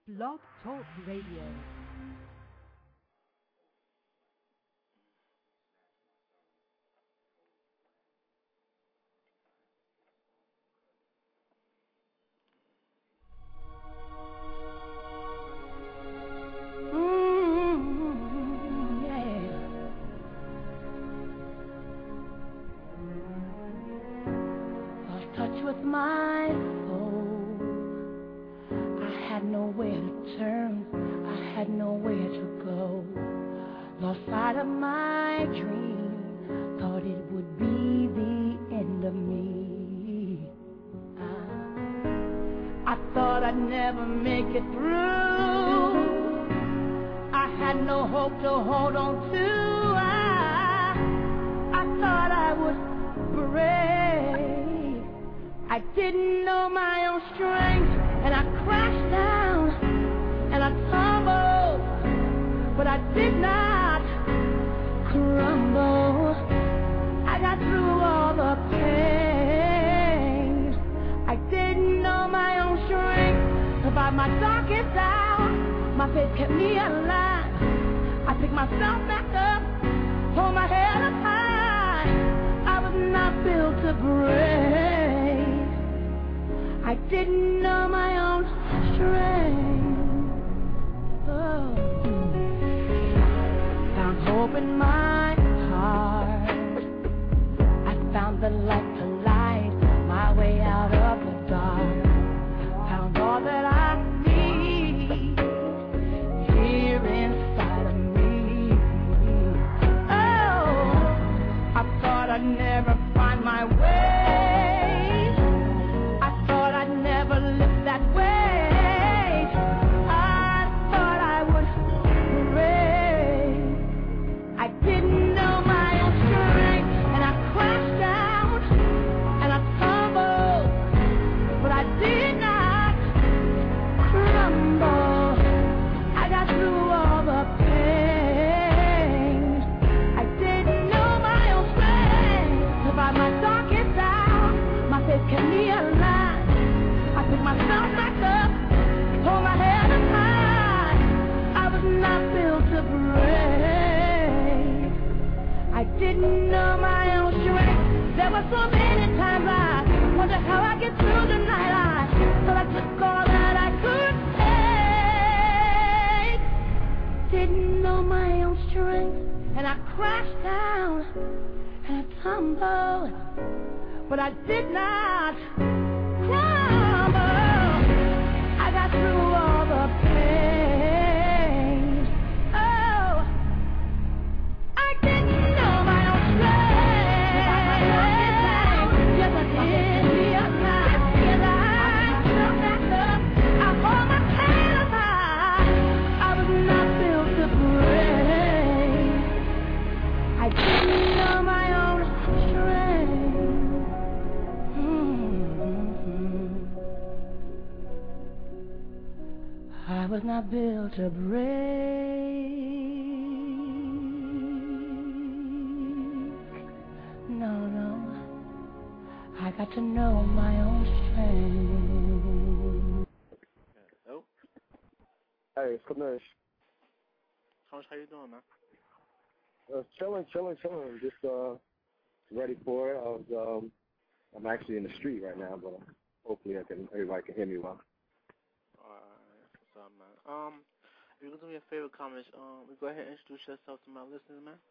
Blog Talk Radio. To break, no, I got to know my own strength. Hello? Hey, it's Kamish. How you doing, man? Chilling. Just ready for it. I'm actually in the street right now, but hopefully everybody can hear me well. Alright, what's up, man? If you can do me a favor, Kamish, go ahead and introduce yourself to my listeners, man.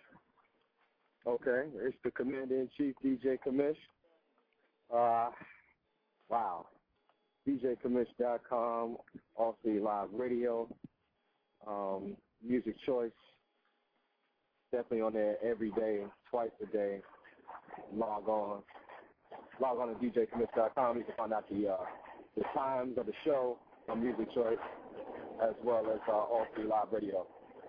Okay, it's the Commander-in-Chief, DJ Kamish. Wow. DJKamish.com, also live radio, music choice. Definitely on there every day, twice a day. Log on to DJKamish.com. You can find out the times of the show on Music Choice, as well as all through live radio.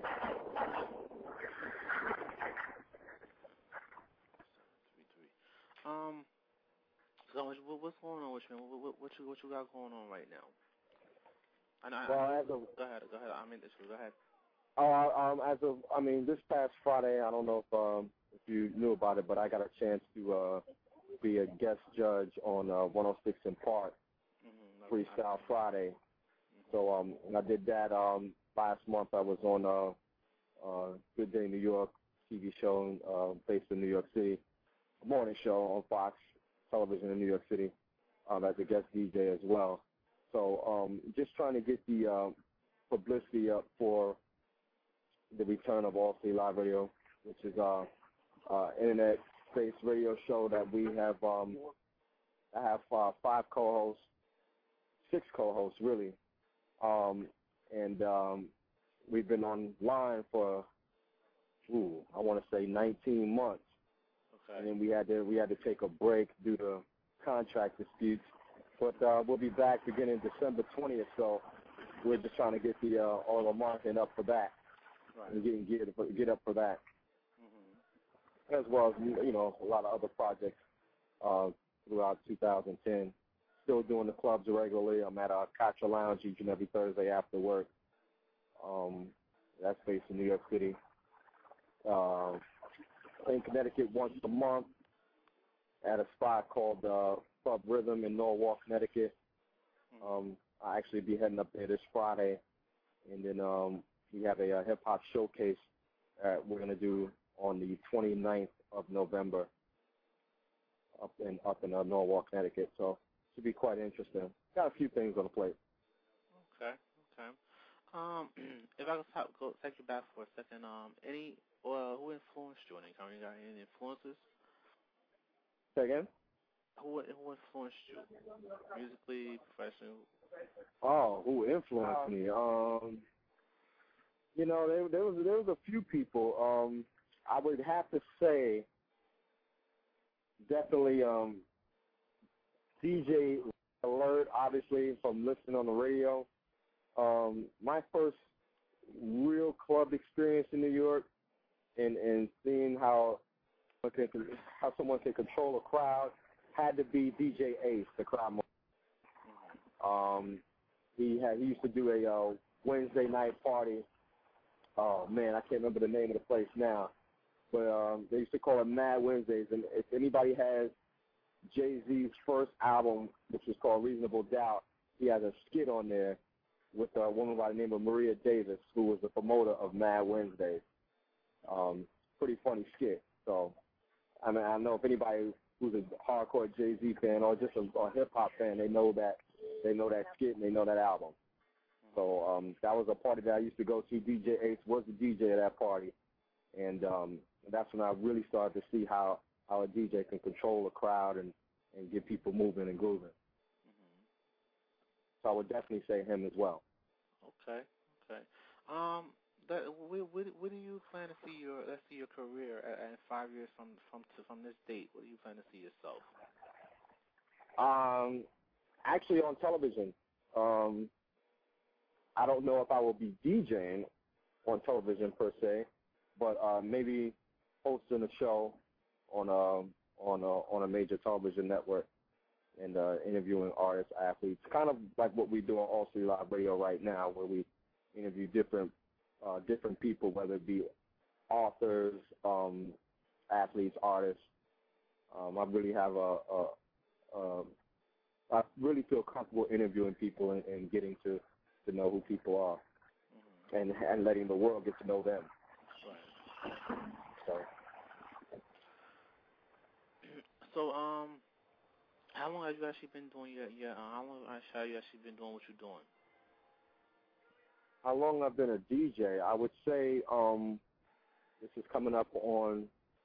So what's going on with you, man? What you got going on right now? Go ahead. I mean, go ahead. This past Friday, I don't know if you knew about it, but I got a chance to be a guest judge on 106 in Park, Freestyle Friday. So I did that last month. I was on Good Day New York TV show based in New York City, a morning show on Fox Television in New York City as a guest DJ as well. So just trying to get the publicity up for the return of All City Live Radio, which is internet-based radio show that we have. I have 5 co-hosts, 6 co-hosts really, and we've been online for I want to say 19 months. Okay. And then we had to take a break due to contract disputes. But we'll be back beginning December 20th. So we're just trying to get the all the marketing up for that, right, and getting geared up for that, as well as a lot of other projects throughout 2010. Still doing the clubs regularly. I'm at Kacha Lounge each and every Thursday after work. That's based in New York City. In Connecticut once a month at a spot called Club Rhythm in Norwalk, Connecticut. I'll actually be heading up there this Friday, and then we have a hip-hop showcase we're going to do on the 29th of November up in Norwalk, Connecticut. So it should be quite interesting. Got a few things on the plate. Okay. If I could take you back for a second, who influenced you? You got any influences? Say again? Who influenced you? Musically, professionally? Oh, who influenced me? There was a few people. I would have to say definitely DJ Alert, obviously, from listening on the radio. My first real club experience in New York, and seeing how someone can control a crowd, had to be DJ Ace, the crowd. He used to do a Wednesday night party. Oh man, I can't remember the name of the place now, but they used to call it Mad Wednesdays. And if anybody has Jay-Z's first album, which was called Reasonable Doubt, he has a skit on there with a woman by the name of Maria Davis, who was the promoter of Mad Wednesdays. Pretty funny skit. So, I mean, I know if anybody who's a hardcore Jay-Z fan or just a hip-hop fan, they know that skit and they know that album. So that was a party that I used to go to. DJ Ace was the DJ at that party, and that's when I really started to see how a DJ can control a crowd and get people moving and grooving. So I would definitely say him as well. Okay. Where do you plan to see your career at 5 years from this date? Where do you plan to see yourself? Actually on television. I don't know if I will be DJing on television per se, but maybe hosting a show on a major television network and interviewing artists, athletes, kind of like what we do on All City Live Radio right now, where we interview different people, whether it be authors, athletes, artists. I really feel comfortable interviewing people and getting to know who people are, and letting the world get to know them. Right. So, how long have you actually been doing how long have you actually been doing what you're doing? How long I've been a DJ? I would say this is coming up on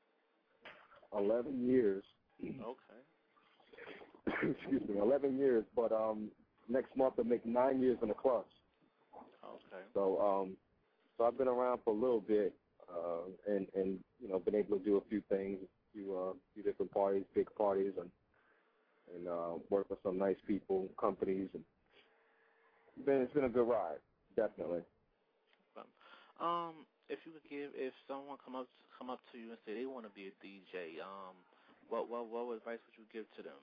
11 years. Okay. Excuse me, 11 years, but next month I'll make 9 years in the clubs. Okay. So I've been around for a little bit, and been able to do a few things, a few different parties, big parties, and work with some nice people, companies, and it's been a good ride, definitely. If you could if someone come up to you and say they want to be a DJ, what advice would you give to them?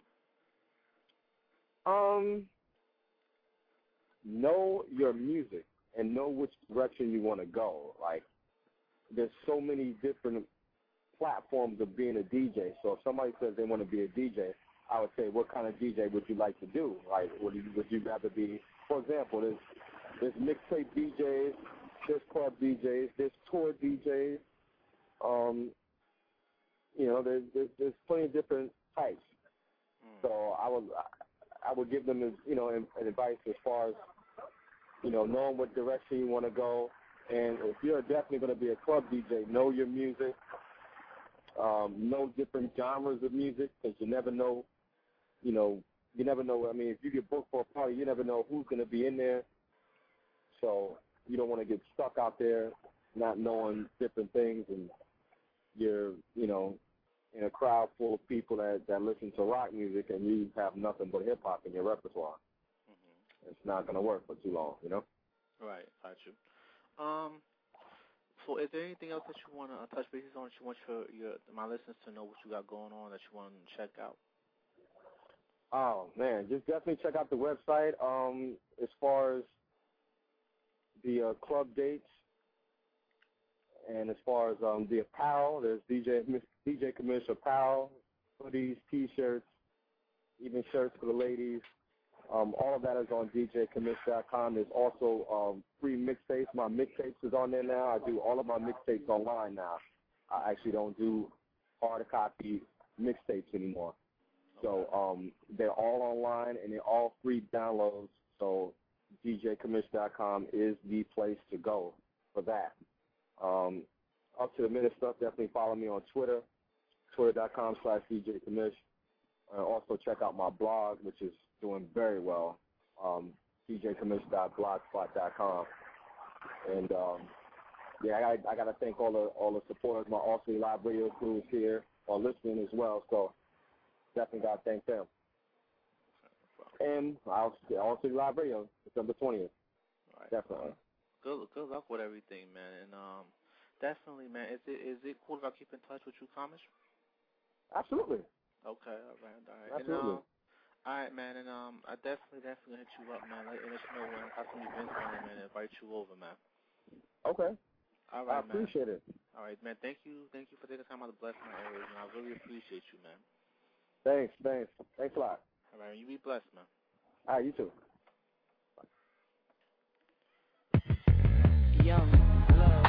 Know your music and know which direction you want to go. Like, there's so many different platforms of being a DJ. So if somebody says they want to be a DJ, I would say, what kind of DJ would you like to do? Like, would you rather be, for example, There's mixtape DJs, there's club DJs, there's tour DJs. There's plenty of different types. So I would give them, an advice as far as, knowing what direction you want to go. And if you're definitely going to be a club DJ, know your music, know different genres of music, because you never know, I mean, if you get booked for a party, you never know who's going to be in there. So you don't want to get stuck out there not knowing different things, and you're, in a crowd full of people that listen to rock music, and you have nothing but hip-hop in your repertoire. Mm-hmm. It's not going to work for too long, Right, got you. So is there anything else that you want to touch bases on that you want my listeners to know what you got going on that you want to check out? Oh, man, just definitely check out the website. As far as the club dates, and as far as the apparel, there's DJ Commish apparel, hoodies, T-shirts, even shirts for the ladies. All of that is on djcommish.com. There's also free mixtapes. My mixtapes is on there now. I do all of my mixtapes online now. I actually don't do hard copy mixtapes anymore. So they're all online, and they're all free downloads. So djcommish.com is the place to go for that. Up to the minute stuff, definitely follow me on Twitter, twitter.com/djcommish. Also check out my blog, which is doing very well, djcommish.blogspot.com. And I got to thank all the supporters. My Aussie Live Radio crew is here or listening as well, so definitely got to thank them. And Aussie Live Radio, December 20th. All right. Definitely. Good luck with everything, man. And definitely, man. Is it cool if I keep in touch with you, Comish? Absolutely. Okay, all right. Absolutely. And, all right, man. And I definitely gonna hit you up, man. And let you know when I have some events on, man, and invite you over, man. Okay. All right, I appreciate it. All right, man. Thank you for taking time out to bless my areas, and I really appreciate you, man. Thanks a lot. All right, you be blessed, man. All right, you too. Young love.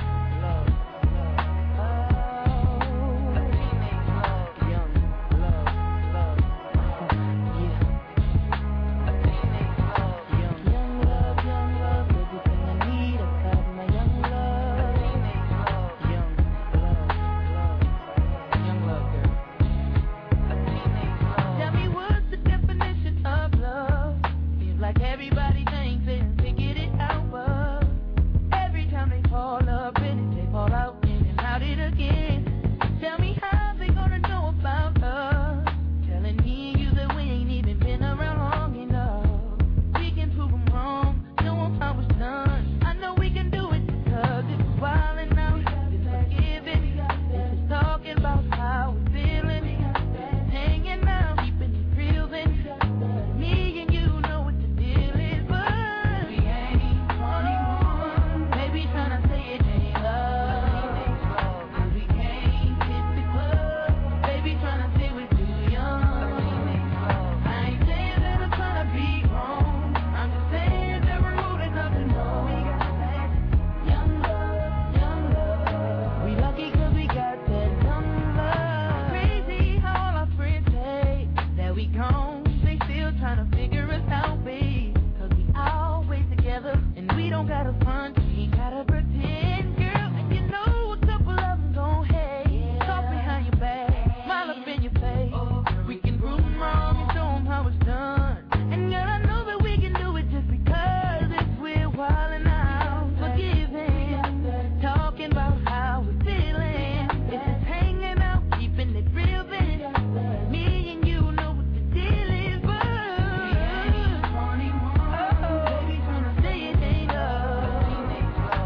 Everybody thinks they figured it out, but every time they fall up in it, they fall out in and out it again. Tell me how they gonna know about us, telling me and you that we ain't even been around long enough. We can prove them wrong, show them how it's done. I know we can do it because it's wildin' out, it's forgiving, this is talking about how we're feeling, hanging out, keeping it real then. Me and you know what the deal is, but we ain't 21. Maybe tryna say it ain't love, cause we can't hit the club. Baby tryna say we're too young. I ain't saying that I'm tryna be wrong, I'm just saying that we're old enough to know we got that young love. We lucky cause we got that young love. Crazy how all our friends say that we gone, they still tryna figure us out, babe. Cause we always together, and we don't gotta front, we ain't gotta pretend, girl. And you know a couple of them gon' hate, talk behind your back, smile up in your face. We can prove them wrong and show them how it's done. And girl, I know that we can do it just because if we're wildin' out, forgiving, talking about how we're feeling. It's just hanging out, keeping it real then. Me and you know what the deal is, but we ain't 21. Baby tryna say it ain't love,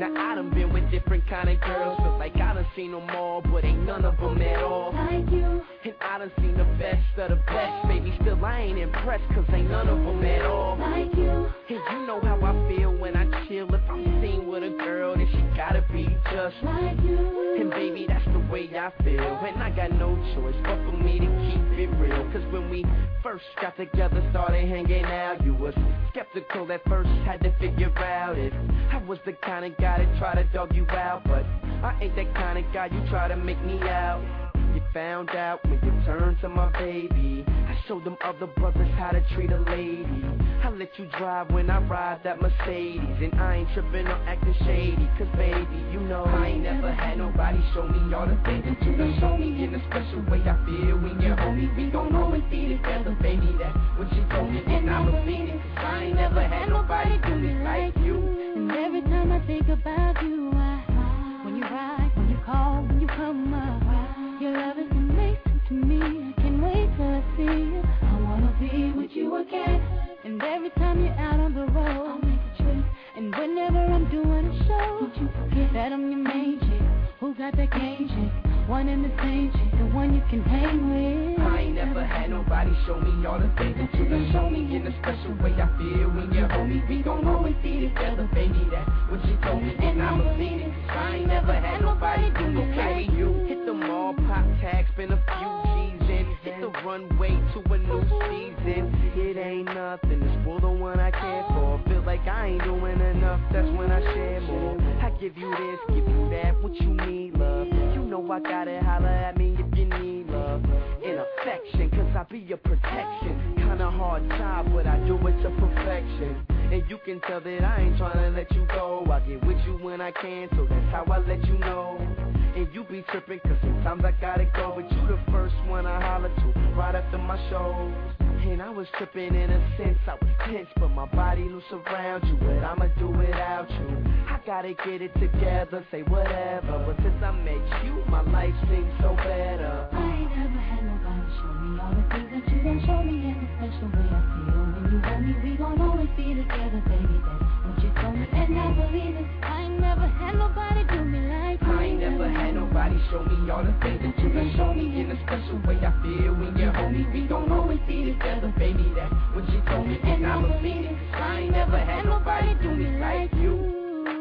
Now I done been with different kind of girls, feel like I done seen them all, but ain't none of them at all like you. And I done seen the best of the best, baby, still I ain't impressed, cause ain't none of them at all like you. And you know how I feel when I chill, if I'm seen with a girl, then she gotta be just like you. And baby, that's the way I feel, and I got no choice but for me to keep it real. Cause when we first got together, started hanging out, you was skeptical at first, had to figure out if I was the kind of guy that try to dog you out, but I ain't that kind of guy you try to make me out. You found out when you turned to my baby. I showed them other brothers how to treat a lady. I let you drive when I ride that Mercedes, and I ain't tripping or acting shady, cause baby, you know I ain't never had nobody show me all the things that you done show me. In a special way I feel when you're home, we gon' always be together, baby, that's what you told me, and I believe it, cause I ain't never had nobody do me like you. And every time I think about you, when you ride, when you call, when you come up, your love is amazing to me. I can't wait till I see you. I wanna be with you again. And every time you're out on the road, I'll make a trip. And whenever I'm doing a show, don't you forget that I'm your main chick. Who got that game chick? One and the same chick, the one you can hang with. I ain't never had nobody show me all the things that you done show me. In a special way I feel when you're home, we gon' always be together, baby, that's what you told me, and I believe it, cause I ain't never had nobody do me like you. Hit the mall, pop tags, spend a few G's in, hit the runway to a new season. It ain't nothing to spoil the one I care for. Feel like I ain't doing enough, that's when I share more. I give you this, give you that, what you need, love. You know I gotta holler at me if you need love and affection, cause I be your protection. Kinda hard job, but I do it to perfection. And you can tell that I ain't tryna let you go. I get with you when I can, so that's how I let you know. And you be trippin', cause sometimes I gotta go, but you the first one I holler to right after my shows. And I was trippin' in a sense, I was tense, but my body loose around you, but I'ma do without you. I gotta get it together, say whatever, but since I met you, my life seems so better. I ain't never had nobody show me all the things that you done show me. In a special way I feel when you hold me, we gon' always be together, baby, that's what you told me, and I believe it. I ain't never had nobody do me like you. I ain't never had nobody show me all the things that you done show me. In a special way I feel when you're home, we gon' always be together, baby, that's what you told me, and I believe it, cause I ain't never had nobody do me like you.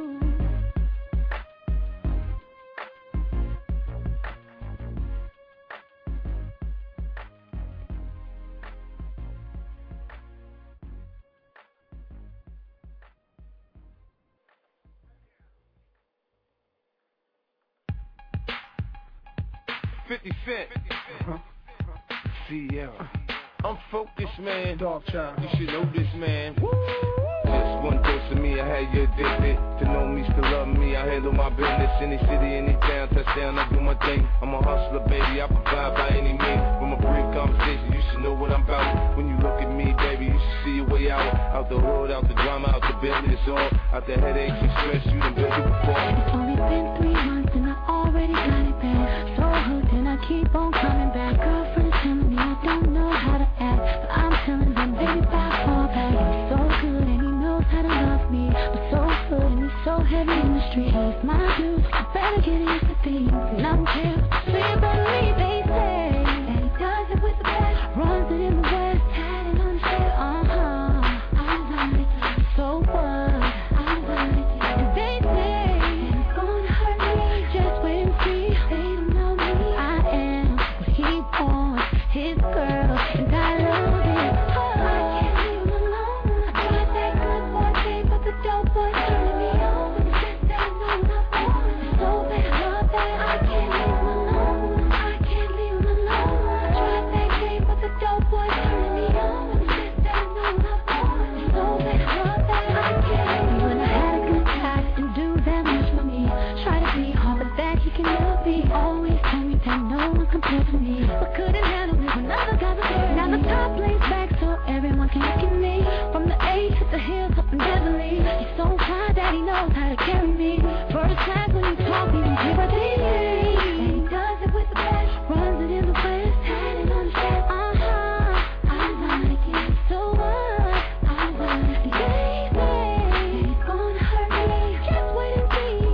CL. I'm focused, man. Dog child. You should know this, man. Woo! Just one dose of me, I had you addicted. To know me, still love me, I handle my business. Any city, any town, touchdown, I do my thing. I'm a hustler, baby, I provide by any means. From a brief conversation, you should know what I'm about. When you look at me, baby, you should see your way out. Out the hood, out the drama, out the business, all. Out the headaches and stress, you done been through before. It's only been 3 months and I already got it back. So hooked and I keep on coming back. Girlfriend's telling me I don't know how to act, but I'm telling them, baby, back, fall back. He's so good and he knows how to love me. I'm so good and he's so heavy in the street. He's my dude, you better get used to things. And I'm chill, so you better leave, they say. And he does it with the best, runs it in the west, had it on the set, I love it, so what? I love it, and they say it's gonna hurt me, just wait and see. They don't know me, I am what he wants, his girl, and I love it. I can't leave him alone. I tried that good boy thing, but the dope boy turning me on. When he says that I know my phone, so bad, love that. I can't leave him alone. I can't leave him alone. I tried that game, but the dope boy turning me on. When he says that I know my phone, so bad, love that. I can't leave him. When I had a good time and do that much for me, try to be hard, but that he can never be. Always told me that no one compared to me, but couldn't handle it when other guys were there. Now the top lays back so everyone can look at me. From the A to the hills up in Beverly, he's so fine that he knows how to carry me. First class when you talk, you hear what they say. And he does it with the best, runs it in the west, had it on the set, I like it, so what? I like it, they say it's gonna hurt me, just wait and see.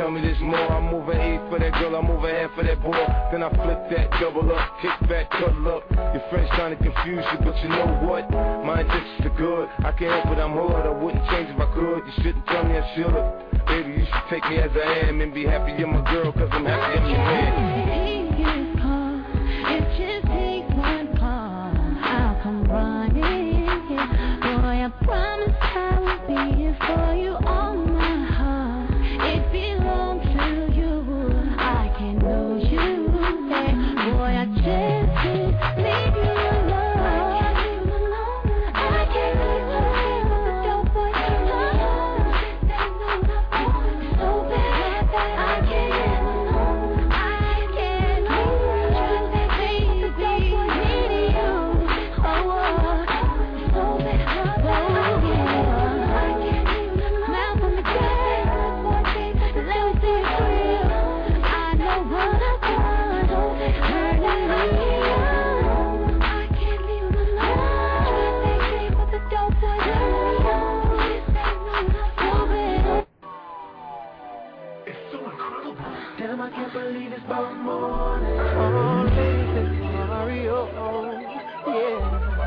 tell me this more. I'm moving A for that girl, I'm moving half for that boy. Then I flip that, double up, kick back, cuddle up. Your friends trying to confuse you, but you know what? My intentions are good. I can't help it, I'm hood. I wouldn't change if I could. You shouldn't tell me I should've. Baby, you should take me as I am and be happy you're my girl, cause I'm happy I'm your man. It just takes one call, I'll come running. Boy, I promise I will be here for you all my heart. It belongs to you, I can lose you. Boy, I just can't leave you alone. I can't leave you alone. Don't put you alone. So bad, I can't live alone. I can't lose you, baby. Needing you, oh, so bad, mouth on the ground, let me see it real. I know what I've done, hurting me. I can't leave you alone. But the dope boy It's so incredible. Damn, I can't believe it's about morning. Oh, ladies, Mario, yeah.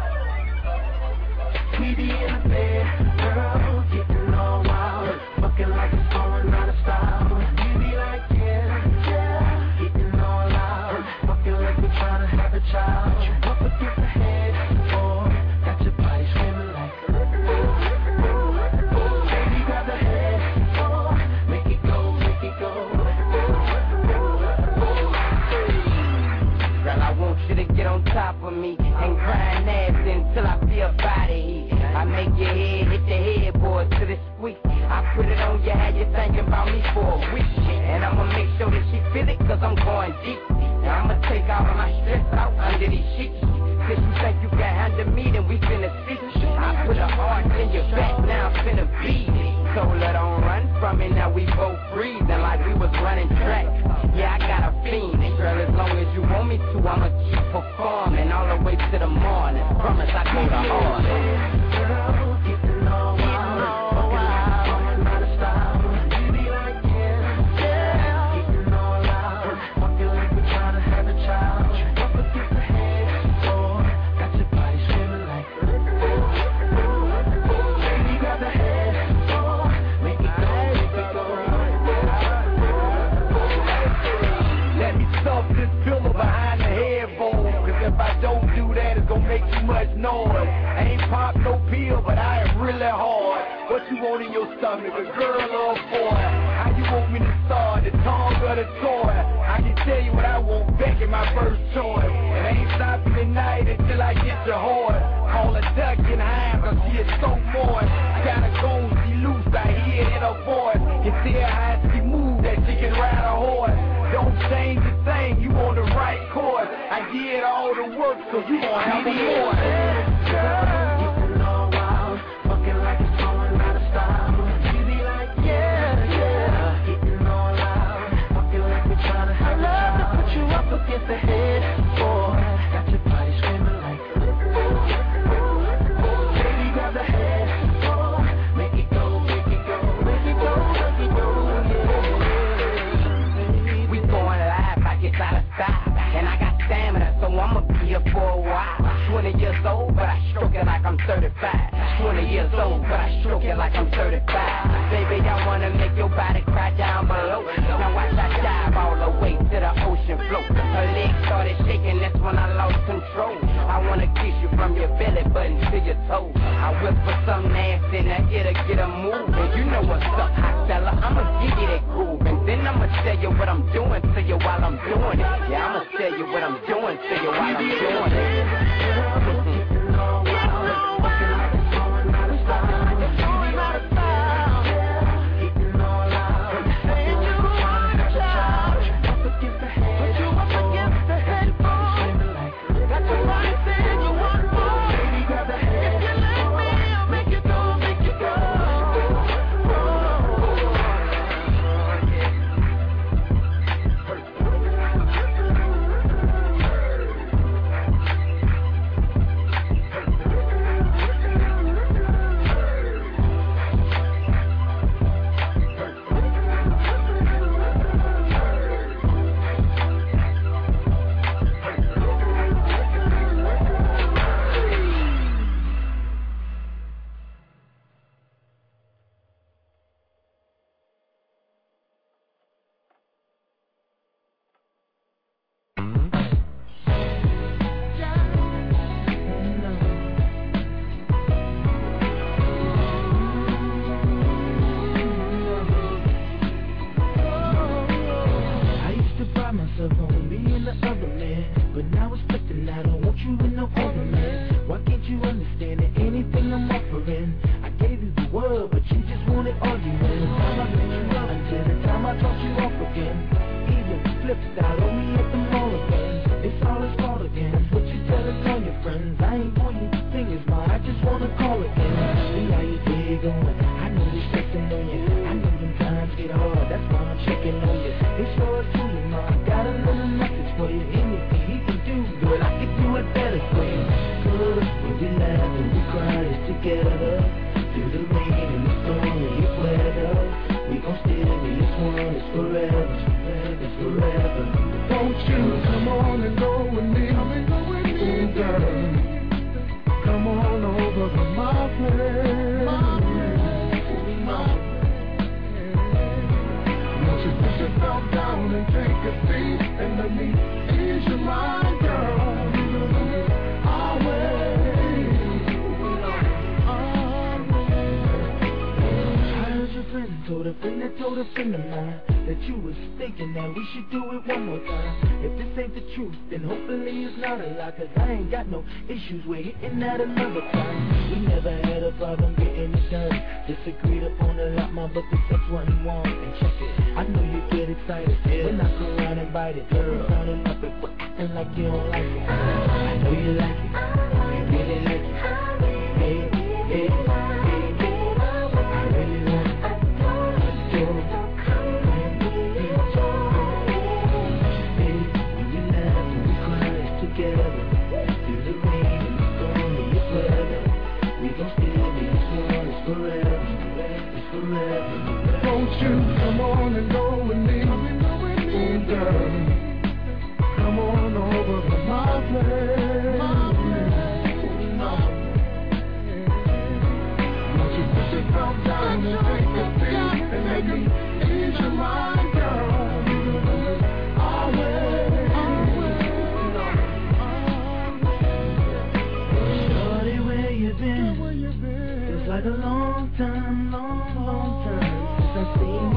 We be in the bed, girl, getting all wild, fucking like it's going out of style. We be like, yeah, getting all out, fucking like we trying to have a child. You up against the head, boy, got your body screaming like, baby, grab the head, boy, make it go, make it go. Girl, I want you to get on top of me and grind ass until I feel body heat. I make your head hit the headboard to the squeak. I put it on you, had you thinking about me for a week. And I'ma make sure that she feel it, cause I'm going deep. Now I'ma take all of my stress out under these sheets. Cause you think you can handle me, then we finna see. I put a heart in your back, now I'm finna beat it. So let on run from it, now we both breathing like we was running track. Yeah, I got a fiend, and girl, as long as you want me to, I'ma keep performing all the way to the morning. Promise I go the hard. Girl, getting all wild, fucking like it's going out of style. We be like, yeah, getting all out, fucking like we trying to have a child. You up against the head, boy, got your body screaming like, baby, grab the head, boy, make it go, make it go. Let me stuff this pillow behind the headboard, cause if I don't do that, it's gonna make too much noise. I ain't pop no pill, but I am really hard. What you want in your stomach, a girl or a boy? How you want me to start, the tongue or the toy? I can tell you what I want back in my first choice. And I ain't stopping tonight until I get your heart. Call a duck in high, cause she is so moist. Gotta go, she loose, I hear it in her voice. You tell how she move, that she can ride a horse. Don't change a thing, you on the right course. I did all the work, so you gon' have me more. Getting all wild, fucking like it's going out of style. We be like, yeah, getting all out, fucking like we trying to have a child. I love to put you up against the head, boy, got your body screaming like, baby, grab the head, boy, make it go, make it go, make it go, make it go, yeah. We going live like it's out of style. And I got stamina, so I'ma be here for a while. 20 years old, but I stroke it like I'm 35. 20 years old, but I stroke it like I'm 35. Baby, I wanna make your body cry down below. Now watch I dive all the way to the ocean floor. Her legs started shaking, that's when I lost control. I wanna kiss you from your belly button to your toes. I whisper some nasty in the ear to get a move. And you know what's up, hot fella, I'ma give you that groove. And then I'ma tell you what I'm doing to you while I'm doing it. Yeah, I'ma tell you what I'm doing to you while I'm doing it. Getting all wild, fucking like it's going out of style. Getting all out, fucking like we're trying to have a child. Up against the head, got your body screaming like, baby, grab the head, make it go, make it go. together. Through the rain and the storm and the weather, we gon' still be as one. It's forever, it's forever. Won't you come on and go with me? Ooh, girl, come on over to my place. Won't you put yourself down and take a seat and let me ease your mind, girl? Told a friend of mine that you was thinking that we should do it one more time. If this ain't the truth, then hopefully it's not a lie, cause I ain't got no issues with hitting that another time. We never had a problem getting it done. Disagreed upon a lot, my but the sex wasn't warm. And check it, I know you get excited when I come around and bite it. Girl, sounding up and like you don't like it. I know you like it, you really like it. Hey, hey, hey. Won't you come on and go with me? Ooh, girl, come on over to my place. Won't you put yourself down and take a seat and let me ease your mind, girl? Shorty, where you been? Feels like a long time, long time since I've seen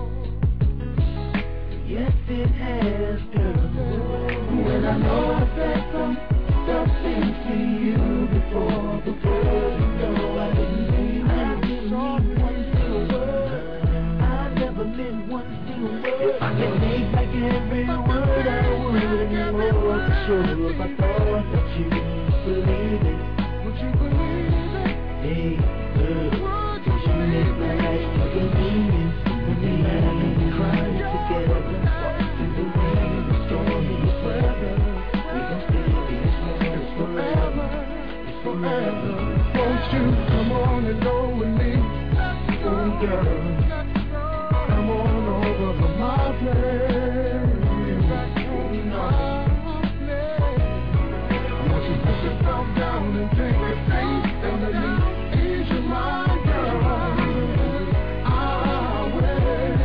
you. Yes, it has, girl. And I know I've said some tough things to you before, you know I didn't mean one single word. I never meant one single word. If I can take back every word I would, and more for sure. If I thought that you believe it, would you believe it? Hey, girl, cause you make my life inconvenient. When we laugh and cry together, through the rain and the storm and the weather, we gon' still be as one. It's forever, it's forever. Won't you come on and go with me? Ooh, girl, come on over to my place. Won't you put yourself down and take a seat and let me ease your mind, girl? I'll wait.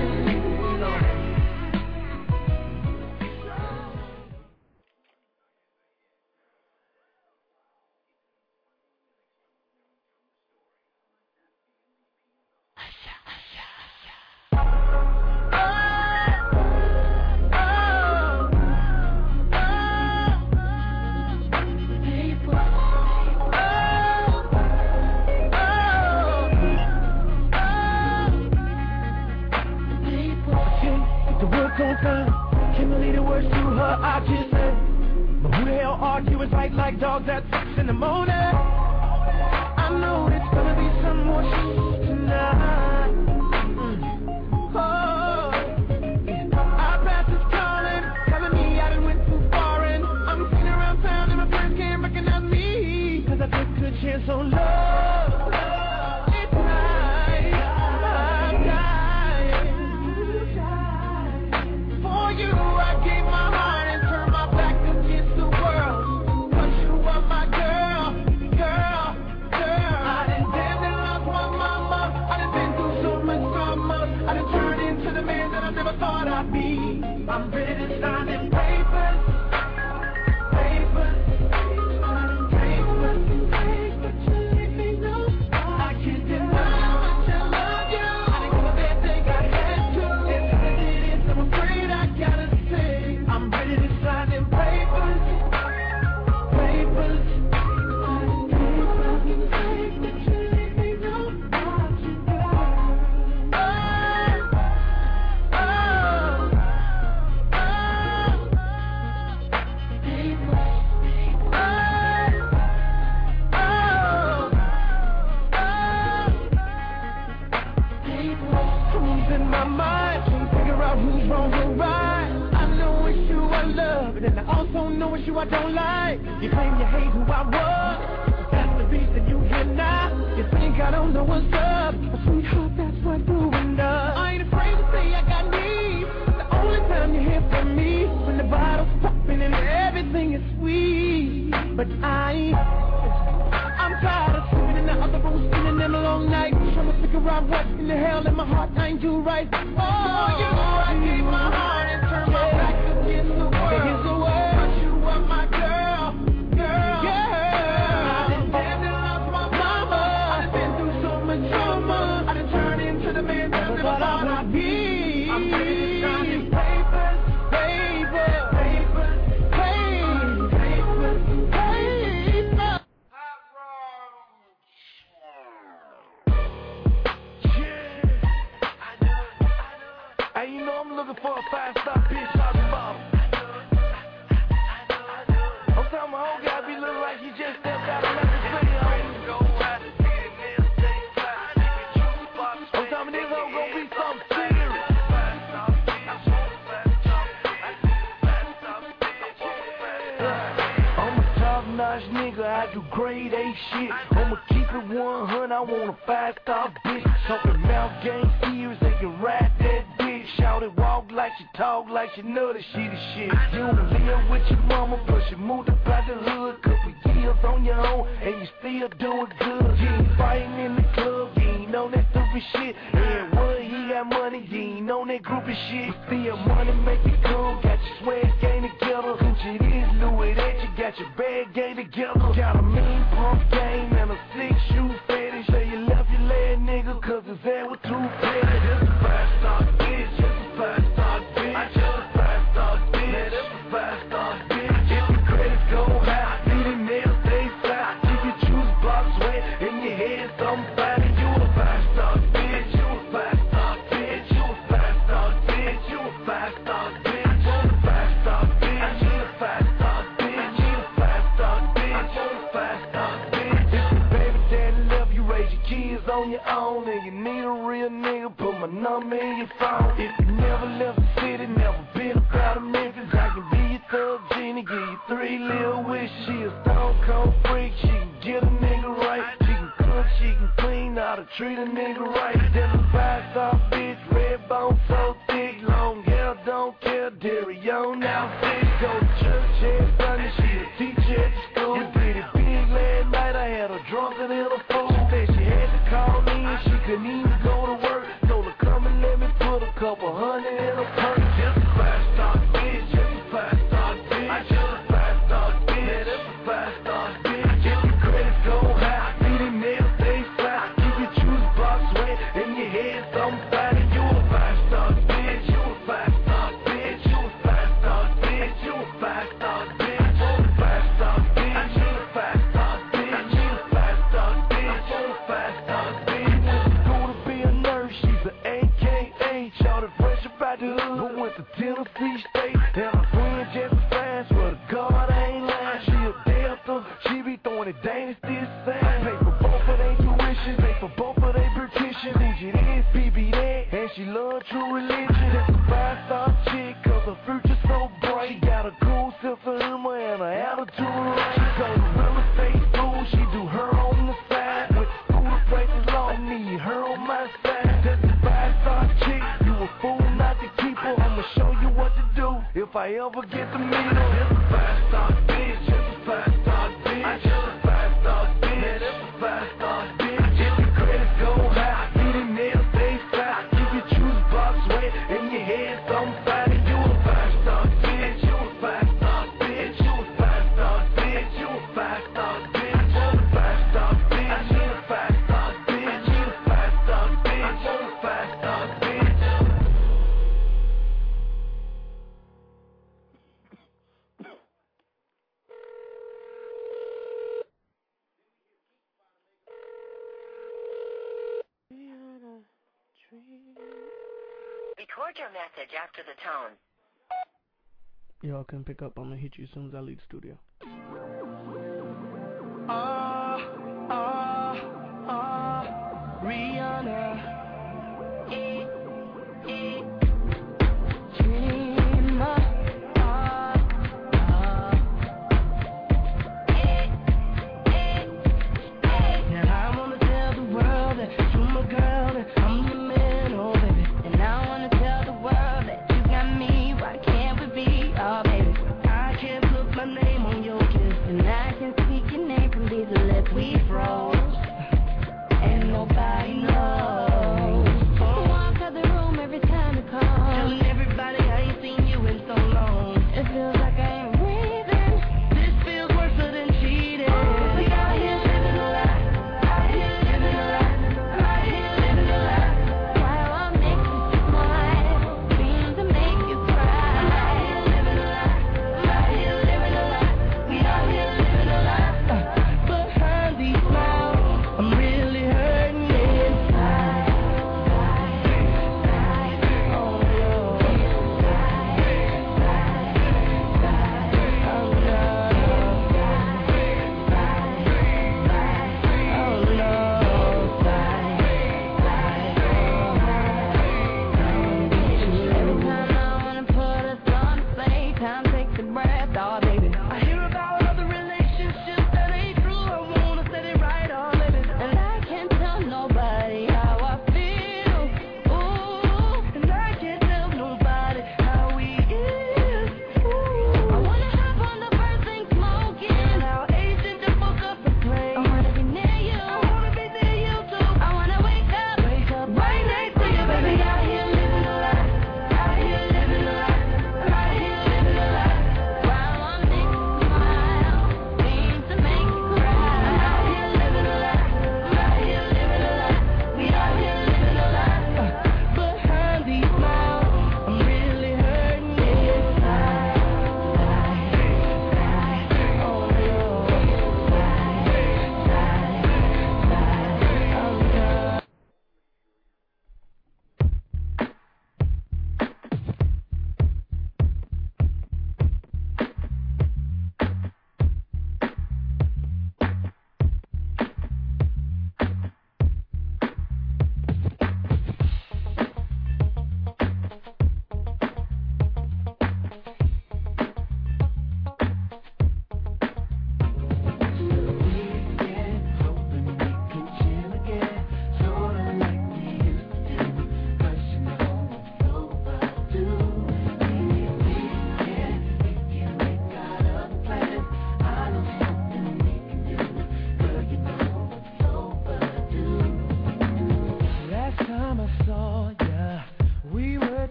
The words on time, can't believe the words to her, I just said. But who the hell argue and fight like dogs at 6 in the morning? I know it's gonna be some more shit tonight. Oh, our past is calling, telling me I done went too far, and I'm sitting around town and my friends can't recognize me, cause I took a good chance on love. It's nice, I'm dying. For you, I gave my heart and turned my back against the world. But you are my girl, girl, girl. I done damn and lost my mama. I done been through so much drama. I done turned into the man that I never thought I'd be. I'm ready to sign them papers, papers, papers, papers. You let me know I can't deny how much I love you. I didn't give a bad thing, I had to. And I did it, so I'm afraid I gotta say I'm ready to sign them papers, papers, papers, papers. You let me know I can go. Who's in my mind? Trying to figure out who's wrong or right. I know it's you I love, and then I also know it's you I don't like. You claim you hate who I was. That's the beat that you hear now. You think I don't know what's up, but sweetheart, that's what doing does. I ain't afraid to say I got needs. The only time you hear from me when the bottle's popping and everything is sweet. But I'm tired of sitting in the other room, spending them long nights, trying to figure out what in the hell in my heart ain't do right. Oh, you know I gave my heart and turned my back against the world. But you are my girl, girl. I done damn near lost my mama. I done been through so much trauma. I done turned into the man that I never thought I'd be. I'm ready to shine these papers, papers, papers, papers, papers, papers. Hey, you know I'm looking for a 5-star bitch out the bottom. I'm telling my whole guy be looking like he just stepped out of Memphis City. I'm telling this hoe gon' be something serious. I'm a top-notch nigga, I do grade A shit. I'ma keep it 100, I want a 5-star bitch. Talking mouth game serious, they can ride that bitch. Shout it, walk like she talk like she know that she the shit. You don't live with your mama, but you moved up out the hood. Couple years on your own, and you still doing good. You ain't fighting in the club, you ain't on that stupid shit. And when he got money, you ain't on that groupie shit. But still money make it cool, got your swag game together. Gucci this, Louis that, you got your bag game together. Got a mean pump game and a 6-shoe fetish. Say you left your leg, nigga, cause his head was too petty. Just a 5-star bitch, just a 5-star bitch. I just a 5-star bitch, just a 5-star bitch. If your credits go high, see the nails stay fly. Keep your juice box wet in your head, somebody. You a 5-star bitch, you a 5-star bitch, you a 5-star bitch, you a 5-star bitch, you a 5-star bitch. I need a 5-star bitch, I need a 5-star bitch, I want a 5-star bitch. If your baby daddy left you, raise your kids on your own, and you need a real nigga, put my number in your phone. If you never left the city, never been out of Memphis, I can be your thug genie, give you 3 little wishes. She a stone cold freak, she can get a nigga right. She can cook, she can clean, how to treat a nigga right. Then a 5-star bitch, red bone so thick, long hair, don't care, dairy on outfit. Go to church every Sunday, she a teacher at the school. You pretty big last night, I had her drunker than a fool. Said she had to call me and she couldn't even go to work. Told her come and let me put a couple hundred in her purse. Just a 5-star bitch, just a 5-star bitch. I just a 5-star bitch, yeah, that's a 5-star bitch. If your credits go high, see the nails stay fly. Keep your juice box wet in your head, somebody. You a 5-star bitch, you a 5-star bitch, you a 5-star bitch, you a 5-star bitch, you a 5-star bitch. I need a 5-star bitch, I need a 5-star bitch, you a 5-star bitch. School to be a nurse, she's an AKA. Shouted fresh about the hood, but went to Tennessee State. And her friend just fast, swear to God I ain't lying. She a Delta, she be throwing it dynasty the same. Pay for both of they tuition, pay for both of they beautician. Gucci this, BB that, and she love true religion. Just a 5-star chick, cause her future so bright. She got a cool sense of humor and her attitude right. She go to real estate school, she do her on the side. With school to practice law, need her on my side. Just a 5-star chick, you a fool not to keep her. I'ma show you what to do if I ever get to meet her. Just a 5-star bitch, just a 5-star bitch. I just a 5-star bitch, yeah, that's a 5-star bitch. If your credits go high, see the nails stay fly. Keep your juice box wet in your head, somebody. You a 5-star bitch, you a 5-star bitch, you a 5-star bitch, you a 5-star bitch, you a 5-star bitch. I need a 5-star bitch, I need a 5-star bitch, I want a 5-star bitch. Record your message after the tone. Y'all can pick up. I'm gonna hit you as soon as I leave the studio. Rihanna.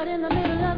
Caught in the middle of